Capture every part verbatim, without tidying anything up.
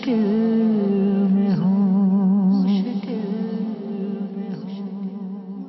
مشکل میں ہوں، مشکل میں ہوں۔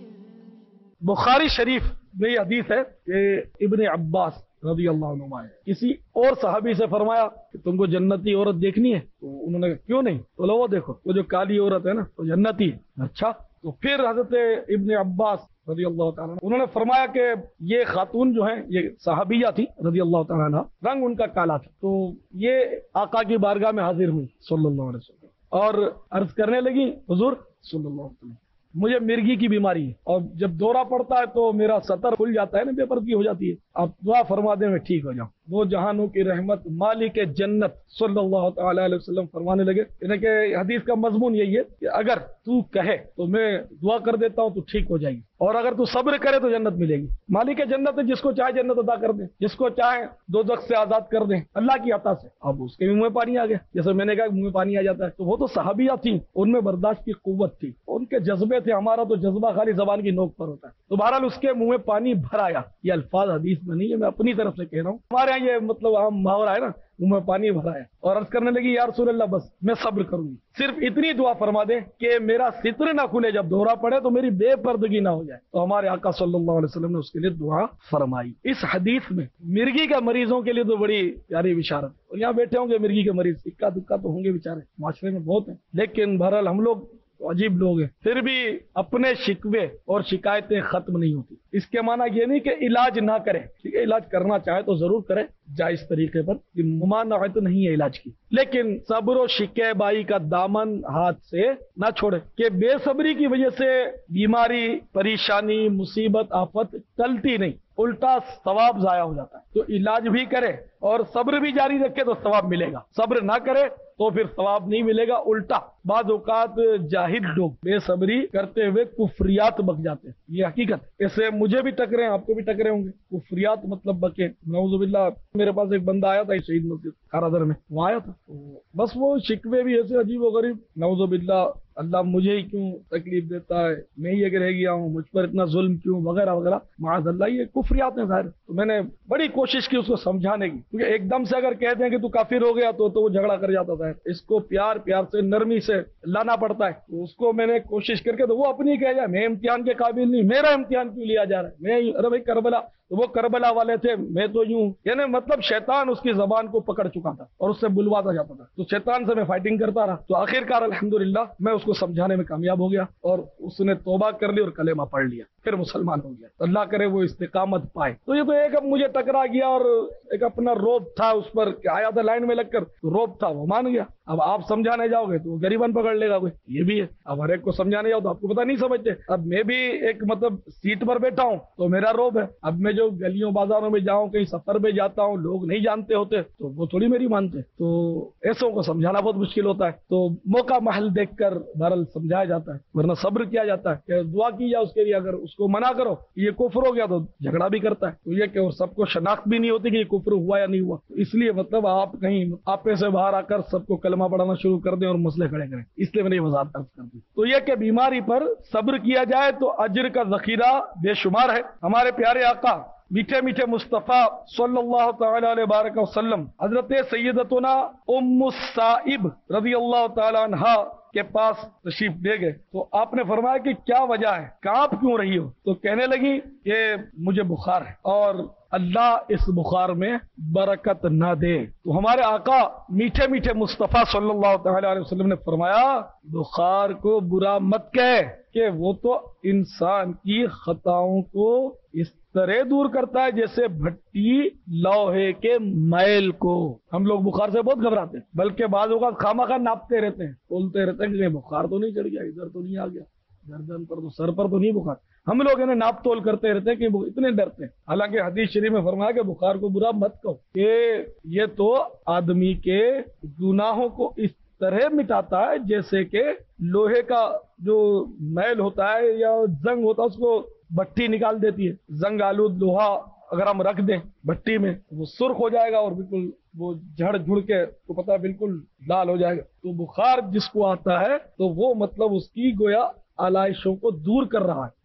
بخاری شریف میں یہ حدیث ہے کہ ابن عباس رضی اللہ عنہما ہے کسی اور صحابی سے فرمایا کہ تم کو جنتی عورت دیکھنی ہے؟ تو انہوں نے کہا کیوں نہیں؟ تو لو وہ دیکھو وہ جو کالی عورت ہے نا تو جنتی ہے۔ اچھا، تو پھر حضرت ابن عباس رضی اللہ تعالیٰ انہوں نے فرمایا کہ یہ خاتون جو ہیں یہ صحابیہ تھی رضی اللہ تعالیٰ عنہ، رنگ ان کا کالا تھا، تو یہ آقا کی بارگاہ میں حاضر ہوئی صلی اللہ علیہ وسلم اور عرض کرنے لگی حضور صلی اللہ علیہ وسلم مجھے مرگی کی بیماری ہے اور جب دورہ پڑتا ہے تو میرا سطر کھل جاتا ہے نا، بے پردگی ہو جاتی ہے، آپ دعا فرما دیں میں ٹھیک ہو جاؤں۔ وہ جہانوں کی رحمت مالک جنت صلی اللہ تعالی علیہ وسلم فرمانے لگے، یعنی کہ حدیث کا مضمون یہی ہے کہ اگر تو کہے تو میں دعا کر دیتا ہوں تو ٹھیک ہو جائے گی، اور اگر تو صبر کرے تو جنت ملے گی۔ مالک جنت ہے، جس کو چاہے جنت عطا کر دیں، جس کو چاہے دوزخ سے آزاد کر دیں اللہ کی عطا سے۔ اب اس کے منہ میں پانی آ گیا، جیسے میں نے کہا منہ میں پانی آ جاتا ہے، تو وہ تو صحابیہ تھیں، ان میں برداشت کی قوت تھی، ان کے جذبے تھے، ہمارا تو جذبہ خالی زبان کی نوک پر ہوتا ہے۔ تو بہرحال اس کے منہ میں پانی بھر آیا، یہ الفاظ حدیث میں نہیں ہے، میں اپنی طرف سے کہہ رہا ہوں، ہمارے یہاں یہ مطلب عام محاورہ ہے نا، منہ میں پانی بھرا ہے، اور عرض کرنے لگی یا رسول اللہ بس میں صبر کروں گی، صرف اتنی دعا فرما دیں کہ میرا ستر نہ کھلے جب دورہ پڑے تو میری بے پردگی نہ ہو جائے۔ تو ہمارے آقا صلی اللہ علیہ وسلم نے اس کے لیے دعا فرمائی۔ اس حدیث میں مرگی کے مریضوں کے لیے تو بڑی پیاری بشارت، اور یہاں بیٹھے ہوں گے مرگی کے مریض، اکا دکا تو ہوں گے بیچارے، معاشرے میں بہت ہیں، لیکن بہرحال ہم لوگ عجیب لوگ ہیں، پھر بھی اپنے شکوے اور شکایتیں ختم نہیں ہوتی۔ اس کے معنی یہ نہیں کہ علاج نہ کرے، ٹھیک ہے علاج کرنا چاہے تو ضرور کرے جائز طریقے پر، ممانعت نہیں ہے علاج کی، لیکن صبر و شکیبائی کا دامن ہاتھ سے نہ چھوڑے کہ بے صبری کی وجہ سے بیماری، پریشانی، مصیبت، آفت ٹلتی نہیں، الٹا ثواب ضائع ہو جاتا ہے۔ تو علاج بھی کرے اور صبر بھی جاری رکھے تو ثواب ملے گا، صبر نہ کرے تو پھر ثواب نہیں ملے گا، الٹا بعض اوقات جاہل لوگ بے صبری کرتے ہوئے کفریات بک جاتے ہیں، یہ حقیقت۔ ایسے مجھے بھی ٹکرے ہیں، آپ کو بھی ٹکرے ہوں گے، کفریات مطلب بکے، نعوذ باللہ۔ میرے پاس ایک بندہ آیا تھا شہید مسجد کھارادر میں، وہ آیا تھا، بس وہ شکوے بھی ایسے عجیب و غریب، نعوذ باللہ اللہ مجھے ہی کیوں تکلیف دیتا ہے، میں ہی اگر رہ گیا ہوں، مجھ پر اتنا ظلم کیوں، وغیرہ وغیرہ، معاذ اللہ، یہ کفریات ہیں ظاہر۔ تو میں نے بڑی کوشش کی اس کو سمجھانے کی، کیونکہ ایک دم سے اگر کہہ دیں کہ تو کافر ہو گیا تو تو وہ جھگڑا کر جاتا تھا، اس کو پیار پیار سے نرمی سے لانا پڑتا ہے۔ تو اس کو میں نے کوشش کر کے، تو وہ اپنی کہہ جائے میں امتحان کے قابل نہیں، میرا امتحان کیوں لیا جا رہا ہے، میں ارے بھائی کربلا، تو وہ کربلا والے تھے، میں تو یوں، یعنی مطلب شیطان اس کی زبان کو پکڑ چکا تھا اور اس سے بلواتا جاتا تھا، تو شیطان سے میں فائٹنگ کرتا رہا، تو آخر کار الحمدللہ میں اس کو سمجھانے میں کامیاب ہو گیا اور اس نے توبہ کر لی اور کلمہ پڑھ لیا، پھر مسلمان ہو گیا۔ اللہ کرے وہ استقامت پائے۔ تو یہ تو ایک اب مجھے ٹکرا گیا اور ایک اپنا روب تھا اس پر کہ آیا تھا لائن میں لگ کر، روب تھا، وہ مان گیا۔ اب آپ سمجھانے جاؤ گے تو وہ غریباً پکڑ لے گا کوئی، یہ بھی ہے۔ اب ہر ایک کو سمجھانے جاؤ تو آپ کو پتہ نہیں سمجھتے۔ اب میں بھی ایک مطلب سیٹ پر بیٹھا ہوں تو میرا روب ہے، اب میں جو گلیوں بازاروں میں جاؤں، کہیں سفر میں جاتا ہوں، لوگ نہیں جانتے ہوتے تو وہ تھوڑی میری مانتے، تو ایسوں کو سمجھانا بہت مشکل ہوتا ہے۔ تو موقع محل دیکھ کر بہرحال سمجھایا جاتا ہے، ورنہ صبر کیا جاتا ہے کہ دعا کی جائے اس کے لیے۔ اگر اس کو منع کرو یہ کفر ہو گیا تو جھگڑا بھی کرتا ہے، تو یہ کہ اور سب کو شناخت بھی نہیں ہوتی کہ یہ کفر ہوا یا نہیں ہوا، اس لیے مطلب آپ کہیں آپے سے باہر آ کر سب کو کلمہ پڑھانا شروع کر دیں اور مسئلے کھڑے کریں، اس لیے میں نے یہ وضاحت عرض کر دی۔ تو یہ کہ بیماری پر صبر کیا جائے تو اجر کا ذخیرہ بے شمار ہے۔ ہمارے پیارے آقا میٹھے میٹھے مصطفیٰ صلی اللہ تعالی علیہ وآلہ وسلم حضرت سیدتنا ام السائب رضی اللہ تعالی عنہا کے پاس تشریف لے گئے، تو آپ نے فرمایا کہ کیا وجہ ہے، کانپ کیوں رہی ہو؟ تو کہنے لگی کہ مجھے بخار ہے اور اللہ اس بخار میں برکت نہ دے۔ تو ہمارے آقا میٹھے میٹھے مصطفیٰ صلی اللہ تعالی علیہ وسلم نے فرمایا بخار کو برا مت کہہ کہ وہ تو انسان کی خطاؤں کو اس طرح دور کرتا ہے جیسے بھٹی لوہے کے میل کو۔ ہم لوگ بخار سے بہت گھبراتے ہیں، بلکہ بعض اوقات خامہ خواہ ناپتے رہتے ہیں، بولتے رہتے ہیں کہ بخار تو نہیں چڑھ گیا، ادھر تو نہیں آ گیا، گردن پر تو سر پر تو نہیں بخار۔ ہم لوگ انہیں ناپ تول کرتے رہتے ہیں کہ وہ اتنے ڈرتے ہیں، حالانکہ حدیث شریف میں فرمایا کہ بخار کو برا مت کہو کہ یہ تو آدمی کے گناہوں کو اس طرح مٹاتا ہے جیسے کہ لوہے کا جو میل ہوتا ہے یا زنگ ہوتا ہے اس کو بھٹی نکال دیتی ہے۔ زنگ آلود لوہا اگر ہم رکھ دیں بھٹی میں وہ سرخ ہو جائے گا اور بالکل وہ جھڑ جھڑ کے تو پتہ بالکل لال ہو جائے گا۔ تو بخار جس کو آتا ہے تو وہ مطلب اس کی گویا آلائشوں کو دور کر رہا ہے،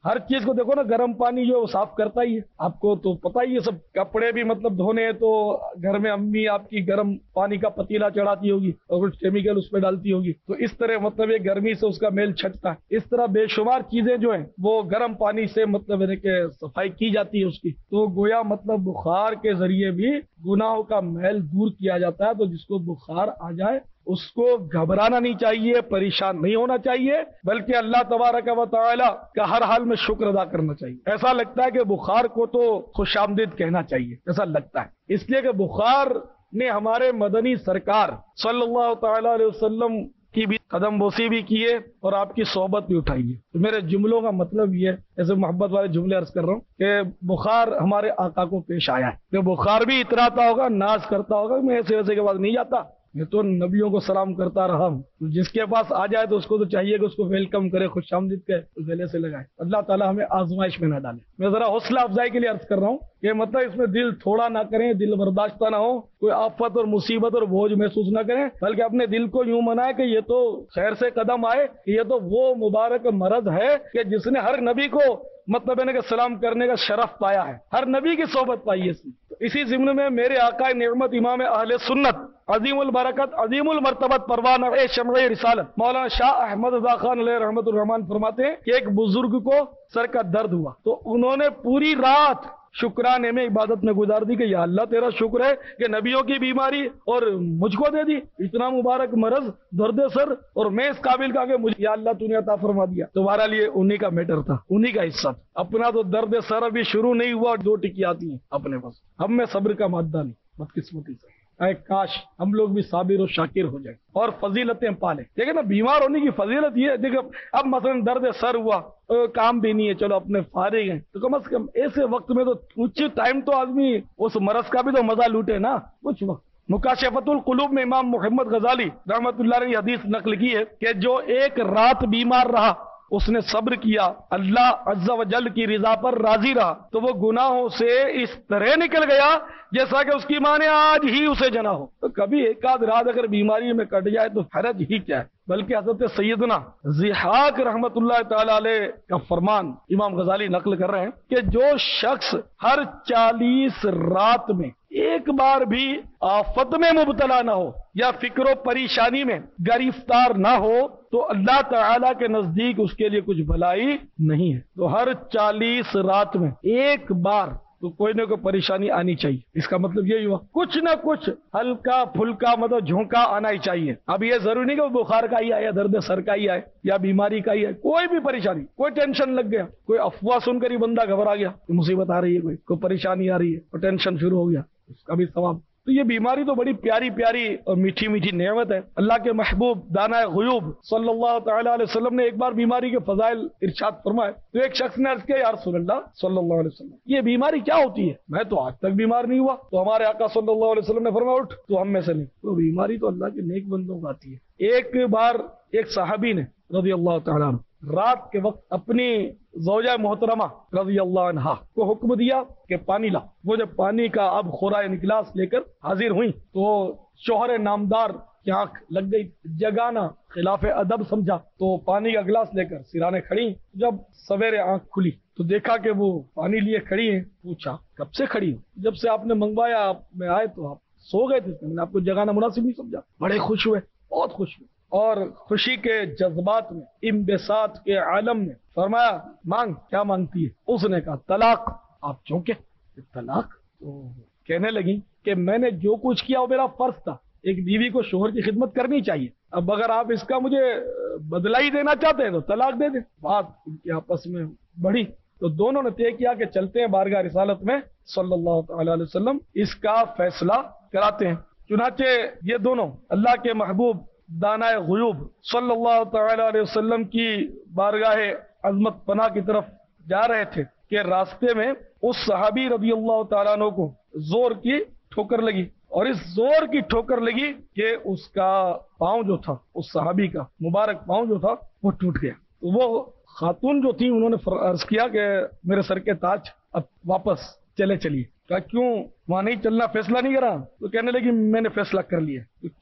ہر چیز کو دیکھو نا، گرم پانی جو ہے وہ صاف کرتا ہی ہے، آپ کو تو پتہ ہی ہے، سب کپڑے بھی مطلب دھونے ہیں تو گھر میں امی آپ کی گرم پانی کا پتیلا چڑھاتی ہوگی اور کچھ کیمیکل اس پہ ڈالتی ہوگی، تو اس طرح مطلب یہ گرمی سے اس کا میل چھٹتا ہے۔ اس طرح بے شمار چیزیں جو ہیں وہ گرم پانی سے مطلب ہے کہ صفائی کی جاتی ہے اس کی، تو گویا مطلب بخار کے ذریعے بھی گناہوں کا میل دور کیا جاتا ہے۔ تو جس کو بخار آ جائے اس کو گھبرانا نہیں چاہیے، پریشان نہیں ہونا چاہیے، بلکہ اللہ تبارک و تعالی کا ہر حال میں شکر ادا کرنا چاہیے۔ ایسا لگتا ہے کہ بخار کو تو خوش آمدید کہنا چاہیے، ایسا لگتا ہے، اس لیے کہ بخار نے ہمارے مدنی سرکار صلی اللہ تعالی علیہ وسلم کی بھی قدم بوسی بھی کی ہے اور آپ کی صحبت بھی اٹھائی ہے۔ تو میرے جملوں کا مطلب یہ ہے، ایسے محبت والے جملے عرض کر رہا ہوں کہ بخار ہمارے آقا کو پیش آیا ہے، کہ بخار بھی اتراتا ہوگا، ناز کرتا ہوگا، میں ایسے ویسے کے بعد نہیں جاتا، میں تو نبیوں کو سلام کرتا رہا ہوں۔ جس کے پاس آ جائے تو اس کو تو چاہیے کہ اس کو ویلکم کرے، خوش آمدید کہے، تو گلے سے لگائے۔ اللہ تعالیٰ ہمیں آزمائش میں نہ ڈالے۔ میں ذرا حوصلہ افزائی کے لیے عرض کر رہا ہوں کہ مطلب اس میں دل تھوڑا نہ کریں، دل برداشتہ نہ ہو، کوئی آفت اور مصیبت اور بوجھ محسوس نہ کریں، بلکہ اپنے دل کو یوں منائے کہ یہ تو خیر سے قدم آئے، کہ یہ تو وہ مبارک مرض ہے کہ جس نے ہر نبی کو مطلب ہے کہ سلام کرنے کا شرف پایا ہے، ہر نبی کی صحبت پائی ہے اس نے۔ تو اسی ضمن میں میرے آقا نعمت امام اہل سنت عظیم البرکت عظیم المرتبت پروانہ شمع رسالت مولانا شاہ احمد رضا خان علیہ رحمت الرحمان فرماتے ہیں کہ ایک بزرگ کو سر کا درد ہوا تو انہوں نے پوری رات شکرانے میں عبادت میں گزار دی کہ یا اللہ تیرا شکر ہے کہ نبیوں کی بیماری اور مجھ کو دے دی، اتنا مبارک مرض درد سر، اور میں اس قابل کا کہ مجھے یا اللہ تو نے عطا فرما دیا۔ تمہارا لیے انہی کا میٹر تھا، انہی کا حصہ تھا، اپنا تو درد سر ابھی شروع نہیں ہوا، دو ٹکی آتی ہیں اپنے پاس، ہم میں صبر کا مادہ نہیں، بدقسمتی سے۔ اے کاش ہم لوگ بھی صابر و شاکر ہو جائیں اور فضیلتیں پالیں۔ دیکھیں نا، بیمار ہونے کی فضیلت یہ ہے، دیکھو اب مثلا درد سر ہوا، کام بھی نہیں ہے، چلو اپنے فارغ ہیں، تو کم از کم ایسے وقت میں تو کچھ ٹائم تو آدمی اس مرض کا بھی تو مزہ لوٹے نا، کچھ وقت۔ مکاشفت القلوب میں امام محمد غزالی رحمت اللہ علیہ حدیث نقل کی ہے کہ جو ایک رات بیمار رہا، اس نے صبر کیا، اللہ عز و جل کی رضا پر راضی رہا، تو وہ گناہوں سے اس طرح نکل گیا جیسا کہ اس کی ماں نے آج ہی اسے جنا ہو۔ تو کبھی ایک آدھ رات اگر بیماری میں کٹ جائے تو حرج ہی کیا ہے، بلکہ حضرت سیدنا ضحاک رحمت اللہ تعالی علیہ کا فرمان امام غزالی نقل کر رہے ہیں کہ جو شخص ہر چالیس رات میں ایک بار بھی آفت میں مبتلا نہ ہو یا فکر و پریشانی میں گرفتار نہ ہو تو اللہ تعالیٰ کے نزدیک اس کے لیے کچھ بھلائی نہیں ہے۔ تو ہر چالیس رات میں ایک بار تو کوئی نہ کوئی پریشانی آنی چاہیے، اس کا مطلب یہی ہوا کچھ نہ کچھ ہلکا پھلکا مطلب جھونکا آنا ہی چاہیے۔ اب یہ ضروری نہیں کہ وہ بخار کا ہی آئے یا درد سر کا ہی آئے یا بیماری کا ہی آئے، کوئی بھی پریشانی، کوئی ٹینشن لگ گیا، کوئی افواہ سن کر ہی بندہ گھبرا گیا، مصیبت آ رہی ہے، کوئی کوئی پریشانی آ رہی ہے اور ٹینشن شروع ہو گیا، اس کا بھی ثواب۔ تو یہ بیماری تو بڑی پیاری پیاری اور میٹھی میٹھی نعمت ہے۔ اللہ کے محبوب دانہ غیوب صلی اللہ تعالی علیہ وسلم نے ایک بار بیماری کے فضائل ارشاد فرمائے تو ایک شخص نے عرض کیا یا رسول اللہ صلی اللہ علیہ وسلم یہ بیماری کیا ہوتی ہے؟ میں تو آج تک بیمار نہیں ہوا۔ تو ہمارے آقا صلی اللہ علیہ وسلم نے فرمایا اٹھ تو ہم میں سے نہیں، تو بیماری تو اللہ کے نیک بندوں کو آتی ہے۔ ایک بار ایک صحابی نے رضی اللہ تعالیٰ عنہ رات کے وقت اپنی زوجہ محترمہ رضی اللہ عنہا کو حکم دیا کہ پانی لا۔ وہ جب پانی کا اب خورا نکلاس لے کر حاضر ہوئی تو شوہر نامدار کی آنکھ لگ گئی، جگانا خلاف ادب سمجھا، تو پانی کا گلاس لے کر سرانے کھڑی۔ جب سویرے آنکھ کھلی تو دیکھا کہ وہ پانی لیے کھڑی ہیں۔ پوچھا کب سے کھڑی ہوں؟ جب سے آپ نے منگوایا آپ میں آئے تو آپ سو گئے تھے، میں نے آپ کو جگانا مناسب نہیں سمجھا۔ بڑے خوش ہوئے، بہت خوش ہوئے، اور خوشی کے جذبات میں انبساط کے عالم میں فرمایا مانگ، کیا مانگتی ہے؟ اس نے کہا طلاق۔ آپ چونکے، طلاق؟ تو کہنے لگی کہ میں نے جو کچھ کیا وہ میرا فرض تھا، ایک بیوی کو شوہر کی خدمت کرنی چاہیے، اب اگر آپ اس کا مجھے بدلہ ہی دینا چاہتے ہیں تو طلاق دے دیں۔ بات ان کی آپس میں بڑھی تو دونوں نے طے کیا کہ چلتے ہیں بارگاہ رسالت میں صلی اللہ تعالی علیہ وسلم، اس کا فیصلہ کراتے ہیں۔ چنانچہ یہ دونوں اللہ کے محبوب دانہ غیوب صلی اللہ تعالی علیہ وسلم کی بارگاہ عظمت پناہ کی طرف جا رہے تھے کہ راستے میں اس صحابی رضی اللہ تعالیٰ عنہ کو زور کی ٹھوکر لگی، اور اس زور کی ٹھوکر لگی کہ اس کا پاؤں جو تھا، اس صحابی کا مبارک پاؤں جو تھا وہ ٹوٹ گیا۔ تو وہ خاتون جو تھی انہوں نے عرض کیا کہ میرے سر کے تاج اب واپس چلے چلیے۔ کہا کیوں وہاں نہیں چلنا، فیصلہ نہیں کرا؟ تو کہنے لگی میں نے فیصلہ کر لیا۔ تو کیا؟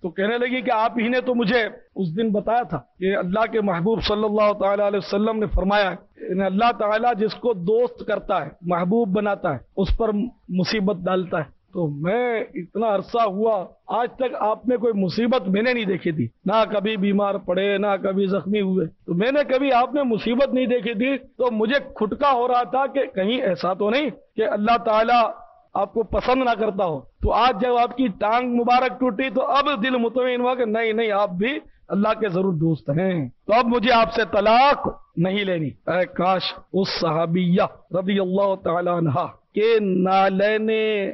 تو کہنے لگی کہ آپ ہی نے تو مجھے اس دن بتایا تھا کہ اللہ کے محبوب صلی اللہ تعالی علیہ وسلم نے فرمایا ہے اللہ تعالیٰ جس کو دوست کرتا ہے محبوب بناتا ہے اس پر مصیبت ڈالتا ہے. تو میں اتنا عرصہ ہوا آج تک آپ میں کوئی مصیبت میں نے نہیں دیکھی تھی، نہ کبھی بیمار پڑے نہ کبھی زخمی ہوئے، تو میں نے کبھی آپ میں مصیبت نہیں دیکھی تھی. تو مجھے کھٹکا ہو رہا تھا کہ کہیں ایسا تو نہیں کہ اللہ تعالیٰ آپ کو پسند نہ کرتا ہو. تو آج جب آپ کی ٹانگ مبارک ٹوٹی تو اب دل مطمئن ہوا کہ نہیں نہیں آپ بھی اللہ کے ضرور دوست ہیں، تو اب مجھے آپ سے طلاق نہیں لینی. اے کاش اس صحابیہ رضی اللہ تعالی عنہا کے نالین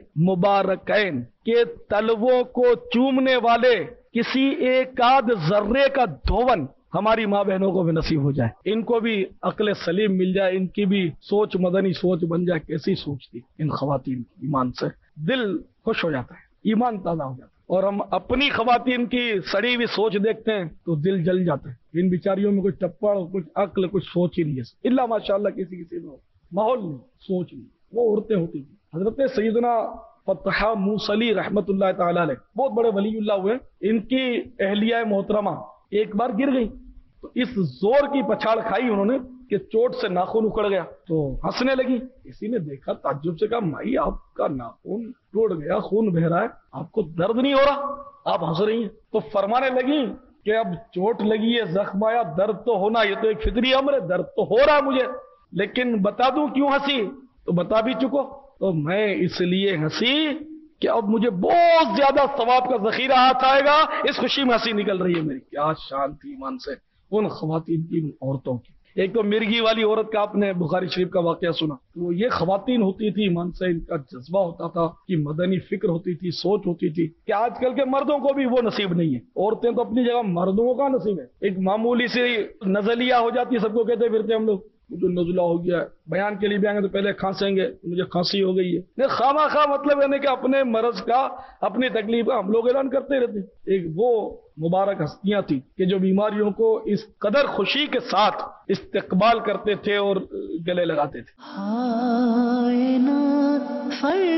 مبارکین کے تلووں کو چومنے والے کسی ایک آدھ ذرے کا دھون ہماری ماں بہنوں کو بھی نصیب ہو جائے، ان کو بھی عقل سلیم مل جائے، ان کی بھی سوچ مدنی سوچ بن جائے. کیسی سوچ تھی ان خواتین کی، ایمان سے دل خوش ہو جاتا ہے، ایمان تازہ ہو جاتا ہے. اور ہم اپنی خواتین کی سڑی ہوئی سوچ دیکھتے ہیں تو دل جل جاتا ہے. ان بیچاریوں میں کچھ ٹپڑ کچھ عقل کچھ سوچ ہی نہیں ہے، اللہ ماشاء اللہ کسی کسی میں ماحول نہیں سوچ نہیں. وہ عورتیں ہوتی تھیں. حضرت سیدنا فتح موصلی رحمت اللہ تعالی علیہ بہت بڑے ولی اللہ ہوئے، ان کی اہلیہ محترمہ ایک بار گر گئی تو اس زور کی پچھاڑ کھائی انہوں نے کہ چوٹ سے ناخن اکھڑ گیا. تو ہنسنے لگی. کسی نے دیکھا تعجب سے کہا مائی آپ کا ناخن ٹوٹ گیا، خون بہ رہا ہے، آپ کو درد نہیں ہو رہا، آپ ہنس رہی ہیں. تو فرمانے لگی کہ اب چوٹ لگی ہے، زخم آیا، درد تو ہونا، یہ تو ایک فطری امر ہے، درد تو ہو رہا مجھے، لیکن بتا دوں کیوں ہنسی؟ تو بتا بھی چکو. تو میں اس لیے ہنسی کہ اب مجھے بہت زیادہ ثواب کا ذخیرہ ہاتھ آئے گا، اس خوشی میں ہنسی نکل رہی ہے میری. کیا شان تھی ایمان سے ان خواتین کی، عورتوں کی. ایک تو مرگی والی عورت کا آپ نے بخاری شریف کا واقعہ سنا، وہ یہ خواتین ہوتی تھی ایمان سے، ان کا جذبہ ہوتا تھا کہ مدنی فکر ہوتی تھی، سوچ ہوتی تھی کہ آج کل کے مردوں کو بھی وہ نصیب نہیں ہے. عورتیں تو اپنی جگہ، مردوں کا نصیب ہے. ایک معمولی سی نزلیہ ہو جاتی ہے، سب کو کہتے پھرتے ہم لوگ مجھے نزلہ ہو گیا ہے، بیان کے لیے بھی آئیں گے تو پہلے کھانسیں گے، مجھے کھانسی ہو گئی ہے. خواہ خواہ مطلب یعنی کہ اپنے مرض کا، اپنی تکلیف کا ہم لوگ اعلان کرتے رہتے. ایک وہ مبارک ہستیاں تھیں کہ جو بیماریوں کو اس قدر خوشی کے ساتھ استقبال کرتے تھے اور گلے لگاتے تھے.